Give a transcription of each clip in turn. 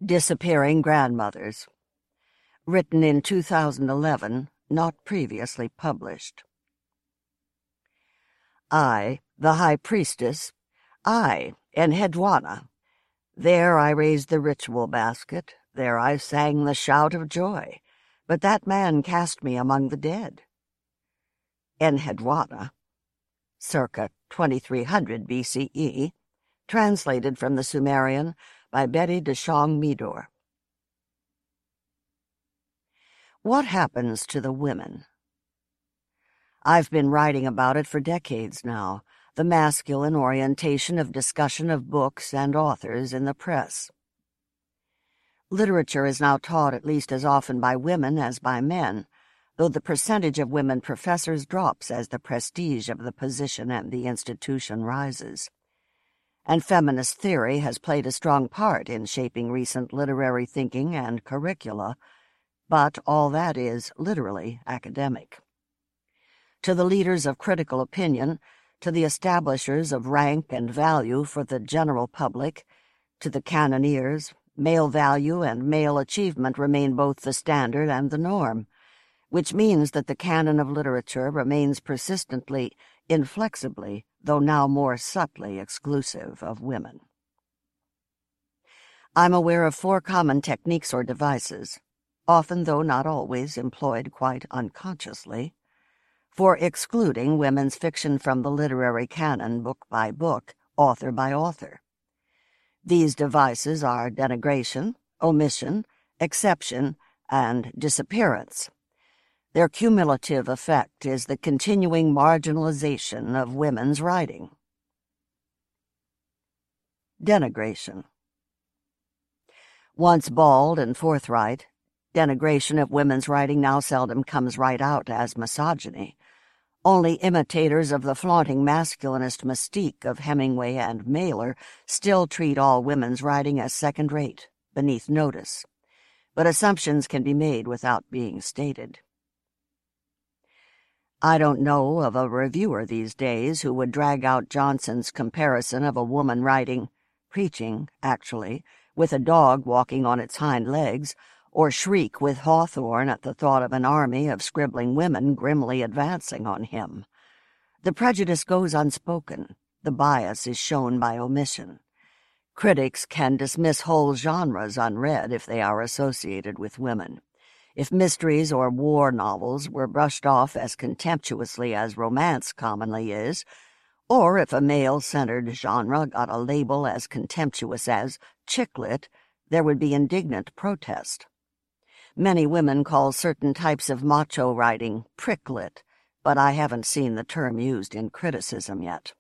Disappearing Grandmothers. Written in 2011, not previously published. I, the High Priestess, I, Enheduanna. There I raised the ritual basket, there I sang the shout of joy, but that man cast me among the dead. Enheduanna, circa 2300 BCE, translated from the Sumerian by Betty de Chong-Midor. What happens to the women? I've been writing about it for decades now, the masculine orientation of discussion of books and authors in the press. Literature is now taught at least as often by women as by men, though the percentage of women professors drops as the prestige of the position and the institution rises. And feminist theory has played a strong part in shaping recent literary thinking and curricula, but all that is literally academic. To the leaders of critical opinion, to the establishers of rank and value for the general public, to the cannoneers, male value and male achievement remain both the standard and the norm, which means that the canon of literature remains persistently, inflexibly, though now more subtly exclusive of women. I'm aware of 4 common techniques or devices, often though not always employed quite unconsciously, for excluding women's fiction from the literary canon book by book, author by author. These devices are denigration, omission, exception, and disappearance. Their cumulative effect is the continuing marginalization of women's writing. Denigration. Once bald and forthright, denigration of women's writing now seldom comes right out as misogyny. Only imitators of the flaunting masculinist mystique of Hemingway and Mailer still treat all women's writing as second-rate, beneath notice. But assumptions can be made without being stated. I don't know of a reviewer these days who would drag out Johnson's comparison of a woman preaching, actually, with a dog walking on its hind legs, or shriek with Hawthorne at the thought of an army of scribbling women grimly advancing on him. The prejudice goes unspoken, the bias is shown by omission. Critics can dismiss whole genres unread if they are associated with women. If mysteries or war novels were brushed off as contemptuously as romance commonly is, or if a male-centered genre got a label as contemptuous as chick lit, there would be indignant protest. Many women call certain types of macho writing pricklit, but I haven't seen the term used in criticism yet.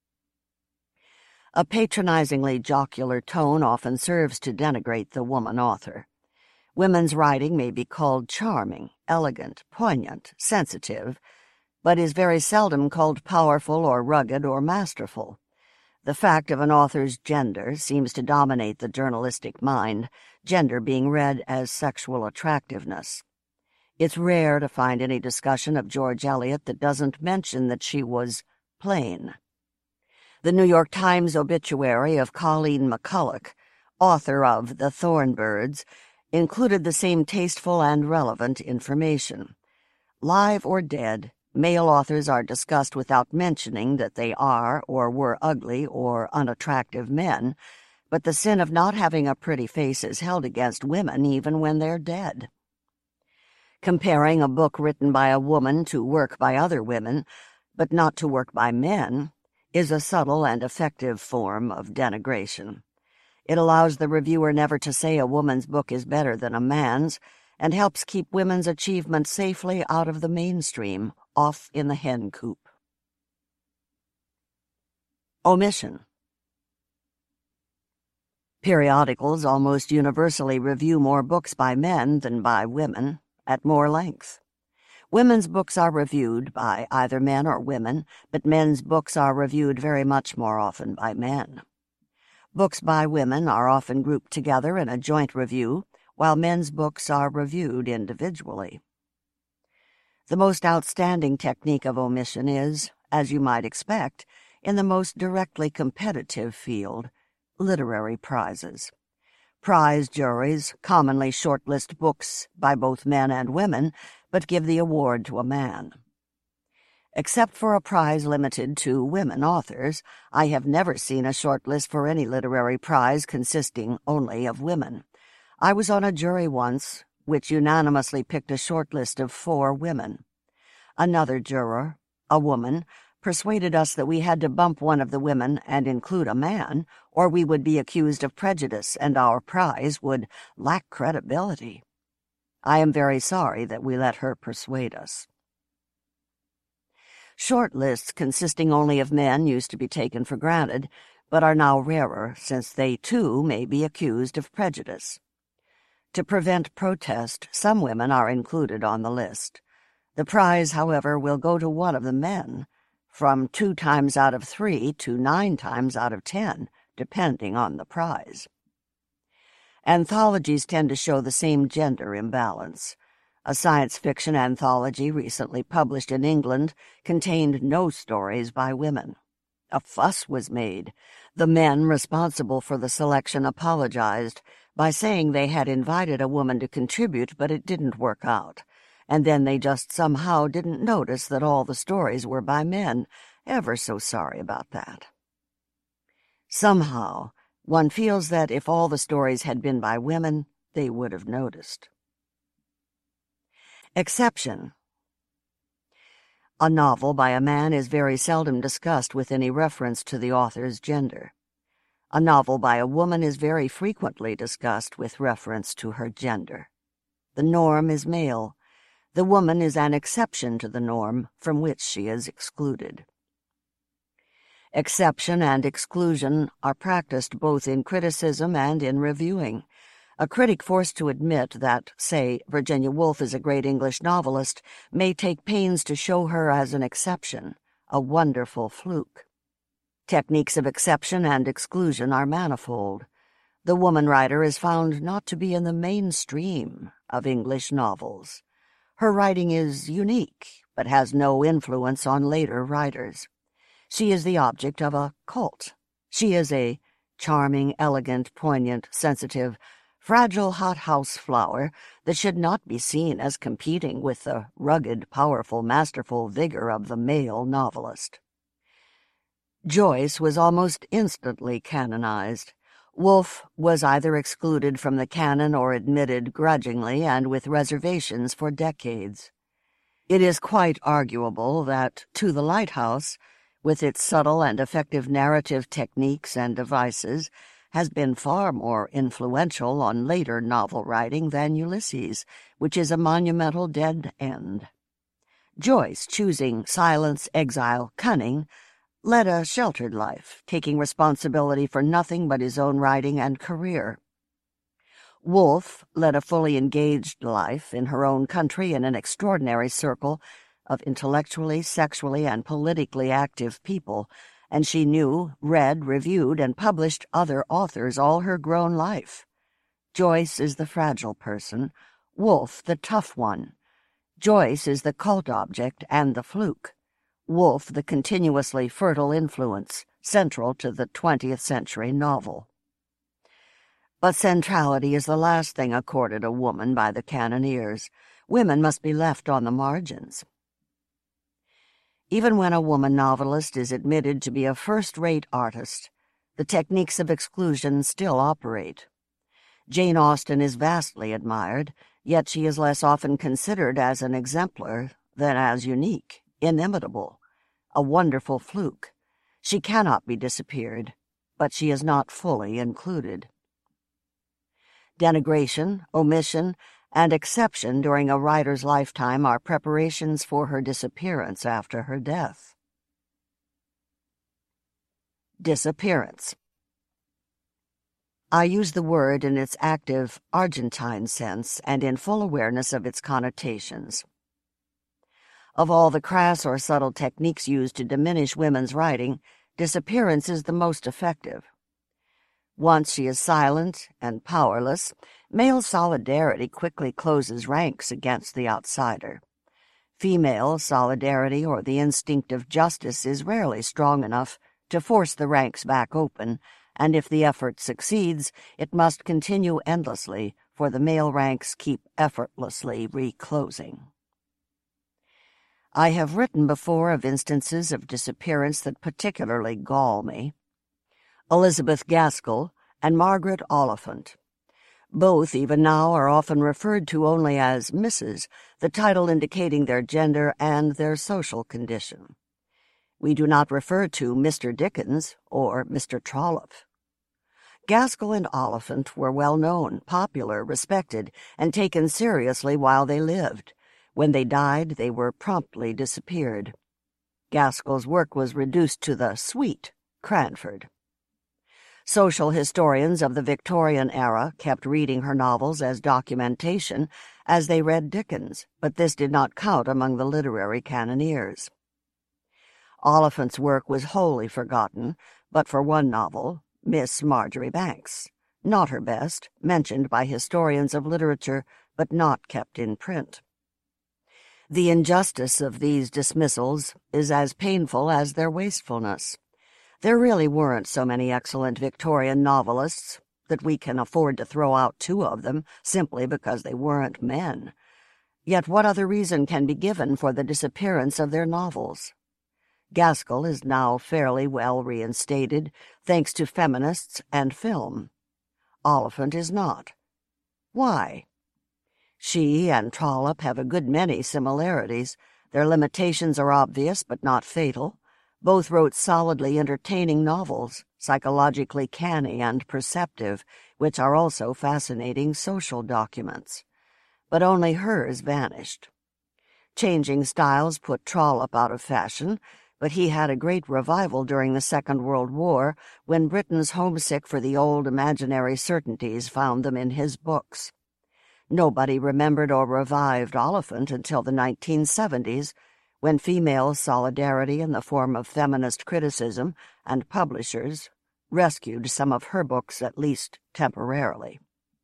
A patronizingly jocular tone often serves to denigrate the woman author. Women's writing may be called charming, elegant, poignant, sensitive, but is very seldom called powerful or rugged or masterful. The fact of an author's gender seems to dominate the journalistic mind, gender being read as sexual attractiveness. It's rare to find any discussion of George Eliot that doesn't mention that she was plain. The New York Times obituary of Colleen McCulloch, author of The Thornbirds, included the same tasteful and relevant information. Live or dead, male authors are discussed without mentioning that they are or were ugly or unattractive men, but the sin of not having a pretty face is held against women even when they're dead. Comparing a book written by a woman to work by other women, but not to work by men, is a subtle and effective form of denigration. It allows the reviewer never to say a woman's book is better than a man's, and helps keep women's achievement safely out of the mainstream, off in the hen coop. Omission. Periodicals almost universally review more books by men than by women, at more length. Women's books are reviewed by either men or women, but men's books are reviewed very much more often by men. Books by women are often grouped together in a joint review, while men's books are reviewed individually. The most outstanding technique of omission is, as you might expect, in the most directly competitive field, literary prizes. Prize juries commonly shortlist books by both men and women, but give the award to a man. Except for a prize limited to women authors, I have never seen a shortlist for any literary prize consisting only of women. I was on a jury once which unanimously picked a shortlist of 4 women. Another juror, a woman, persuaded us that we had to bump one of the women and include a man, or we would be accused of prejudice and our prize would lack credibility. I am very sorry that we let her persuade us. Short lists consisting only of men used to be taken for granted, but are now rarer, since they, too, may be accused of prejudice. To prevent protest, some women are included on the list. The prize, however, will go to one of the men, from 2 times out of 3 to 9 times out of 10, depending on the prize. Anthologies tend to show the same gender imbalance. A science fiction anthology recently published in England contained no stories by women. A fuss was made. The men responsible for the selection apologized by saying they had invited a woman to contribute, but it didn't work out. And then they just somehow didn't notice that all the stories were by men. Ever so sorry about that. Somehow, one feels that if all the stories had been by women, they would have noticed. Exception. A novel by a man is very seldom discussed with any reference to the author's gender. A novel by a woman is very frequently discussed with reference to her gender. The norm is male. The woman is an exception to the norm from which she is excluded. Exception and exclusion are practiced both in criticism and in reviewing. A critic forced to admit that, say, Virginia Woolf is a great English novelist may take pains to show her as an exception, a wonderful fluke. Techniques of exception and exclusion are manifold. The woman writer is found not to be in the mainstream of English novels. Her writing is unique, but has no influence on later writers. She is the object of a cult. She is a charming, elegant, poignant, sensitive, fragile hothouse flower that should not be seen as competing with the rugged, powerful, masterful vigor of the male novelist. Joyce was almost instantly canonized. Woolf was either excluded from the canon or admitted grudgingly and with reservations for decades. It is quite arguable that To the Lighthouse, with its subtle and effective narrative techniques and devices, has been far more influential on later novel writing than Ulysses, which is a monumental dead end. Joyce, choosing silence, exile, cunning, led a sheltered life, taking responsibility for nothing but his own writing and career. Woolf led a fully engaged life in her own country in an extraordinary circle of intellectually, sexually, and politically active people, and she knew, read, reviewed, and published other authors all her grown life. Joyce is the fragile person, Woolf the tough one. Joyce is the cult object and the fluke. Woolf the continuously fertile influence, central to the 20th century novel. But centrality is the last thing accorded a woman by the cannoneers. Women must be left on the margins. Even when a woman novelist is admitted to be a first-rate artist, the techniques of exclusion still operate. Jane Austen is vastly admired, yet she is less often considered as an exemplar than as unique, inimitable, a wonderful fluke. She cannot be disappeared, but she is not fully included. Denigration, omission, and exception during a writer's lifetime are preparations for her disappearance after her death. Disappearance. I use the word in its active Argentine sense and in full awareness of its connotations. Of all the crass or subtle techniques used to diminish women's writing, disappearance is the most effective. Once she is silent and powerless, male solidarity quickly closes ranks against the outsider. Female solidarity or the instinct of justice is rarely strong enough to force the ranks back open and if the effort succeeds, it must continue endlessly, for the male ranks keep effortlessly reclosing. I have written before of instances of disappearance that particularly gall me. Elizabeth Gaskell and Margaret Oliphant. Both, even now, are often referred to only as Mrs., the title indicating their gender and their social condition. We do not refer to Mr. Dickens or Mr. Trollope. Gaskell and Oliphant were well known, popular, respected, and taken seriously while they lived. When they died, they were promptly disappeared. Gaskell's work was reduced to the suite, Cranford. Social historians of the Victorian era kept reading her novels as documentation as they read Dickens, but this did not count among the literary cannoneers. Oliphant's work was wholly forgotten, but for one novel, Miss Marjorie Banks, not her best, mentioned by historians of literature, but not kept in print. The injustice of these dismissals is as painful as their wastefulness. There really weren't so many excellent Victorian novelists that we can afford to throw out two of them simply because they weren't men. Yet what other reason can be given for the disappearance of their novels? Gaskell is now fairly well reinstated, thanks to feminists and film. Oliphant is not. Why? She and Trollope have a good many similarities. Their limitations are obvious but not fatal. Both wrote solidly entertaining novels, psychologically canny and perceptive, which are also fascinating social documents. But only hers vanished. Changing styles put Trollope out of fashion, but he had a great revival during the Second World War when Britons homesick for the old imaginary certainties found them in his books. Nobody remembered or revived Oliphant until the 1970s, when female solidarity in the form of feminist criticism and publishers rescued some of her books, at least temporarily.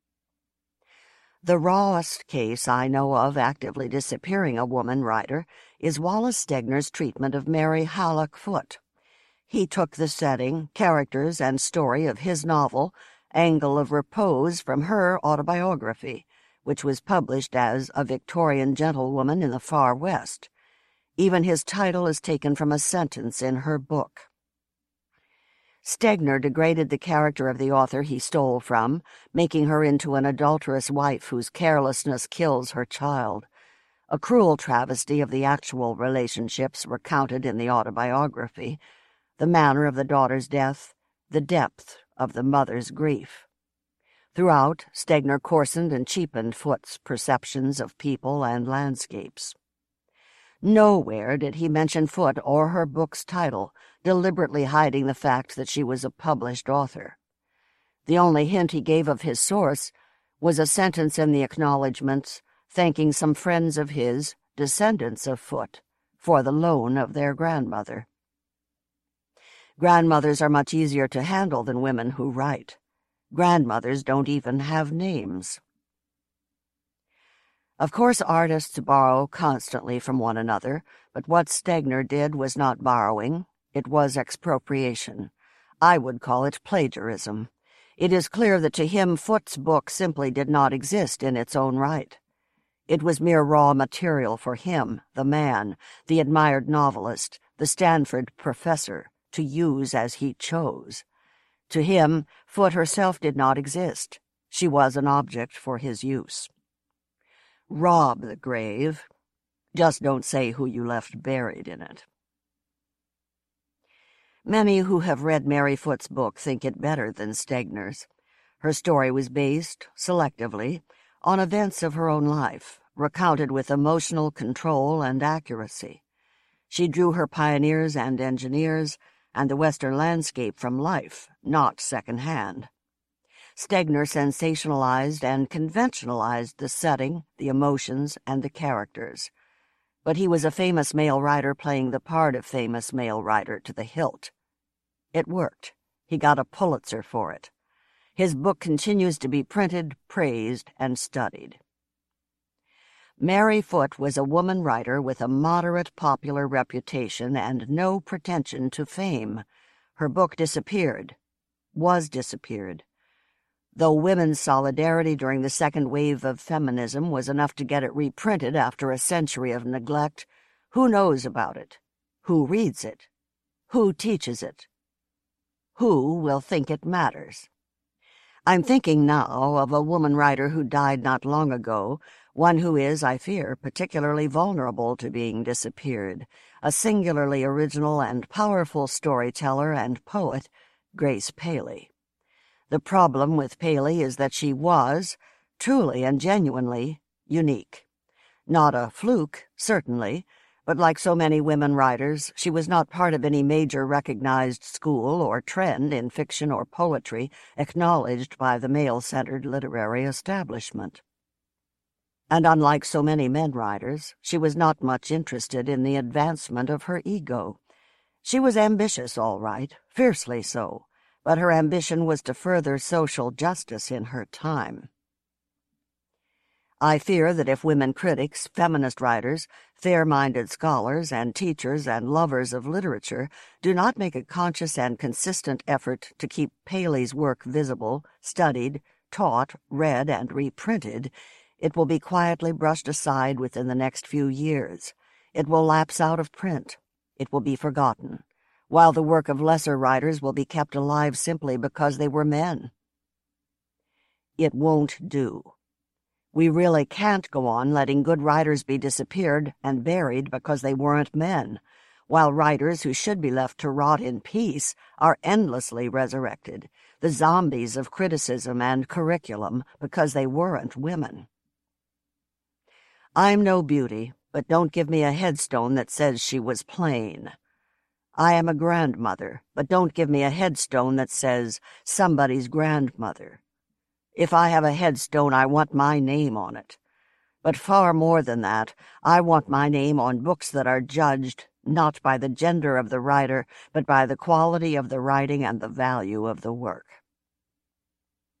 The rawest case I know of actively disappearing a woman writer is Wallace Stegner's treatment of Mary Hallock Foote. He took the setting, characters, and story of his novel, Angle of Repose, from her autobiography, which was published as A Victorian Gentlewoman in the Far West. Even his title is taken from a sentence in her book. Stegner degraded the character of the author he stole from, making her into an adulterous wife whose carelessness kills her child, a cruel travesty of the actual relationships recounted in the autobiography, the manner of the daughter's death, the depth of the mother's grief. Throughout, Stegner coarsened and cheapened Foote's perceptions of people and landscapes. Nowhere did he mention Foote or her book's title, deliberately hiding the fact that she was a published author. The only hint he gave of his source was a sentence in the acknowledgments thanking some friends of his, descendants of Foote, for the loan of their grandmother. Grandmothers are much easier to handle than women who write. Grandmothers don't even have names. Of course, artists borrow constantly from one another, but what Stegner did was not borrowing, it was expropriation. I would call it plagiarism. It is clear that to him Foote's book simply did not exist in its own right. It was mere raw material for him, the man, the admired novelist, the Stanford professor, to use as he chose. To him, Foote herself did not exist. She was an object for his use. Rob the grave. Just don't say who you left buried in it. Many who have read Mary Foote's book think it better than Stegner's. Her story was based, selectively, on events of her own life, recounted with emotional control and accuracy. She drew her pioneers and engineers and the Western landscape from life, not second-hand. Stegner sensationalized and conventionalized the setting, the emotions, and the characters. But he was a famous male writer playing the part of famous male writer to the hilt. It worked. He got a Pulitzer for it. His book continues to be printed, praised, and studied. Mary Foote was a woman writer with a moderate popular reputation and no pretension to fame. Her book disappeared. was disappeared. Though women's solidarity during the second wave of feminism was enough to get it reprinted after a century of neglect, who knows about it? Who reads it? Who teaches it? Who will think it matters? I'm thinking now of a woman writer who died not long ago, one who is, I fear, particularly vulnerable to being disappeared, a singularly original and powerful storyteller and poet, Grace Paley. The problem with Paley is that she was, truly and genuinely, unique. Not a fluke, certainly, but like so many women writers, she was not part of any major recognized school or trend in fiction or poetry acknowledged by the male-centered literary establishment. And unlike so many men writers, she was not much interested in the advancement of her ego. She was ambitious, all right, fiercely so, but her ambition was to further social justice in her time. I fear that if women critics, feminist writers, fair-minded scholars, and teachers and lovers of literature do not make a conscious and consistent effort to keep Paley's work visible, studied, taught, read, and reprinted, it will be quietly brushed aside within the next few years. It will lapse out of print. It will be forgotten, while the work of lesser writers will be kept alive simply because they were men. It won't do. We really can't go on letting good writers be disappeared and buried because they weren't men, while writers who should be left to rot in peace are endlessly resurrected, the zombies of criticism and curriculum, because they weren't women. I'm no beauty, but don't give me a headstone that says she was plain. I am a grandmother, but don't give me a headstone that says somebody's grandmother. If I have a headstone, I want my name on it. But far more than that, I want my name on books that are judged not by the gender of the writer, but by the quality of the writing and the value of the work.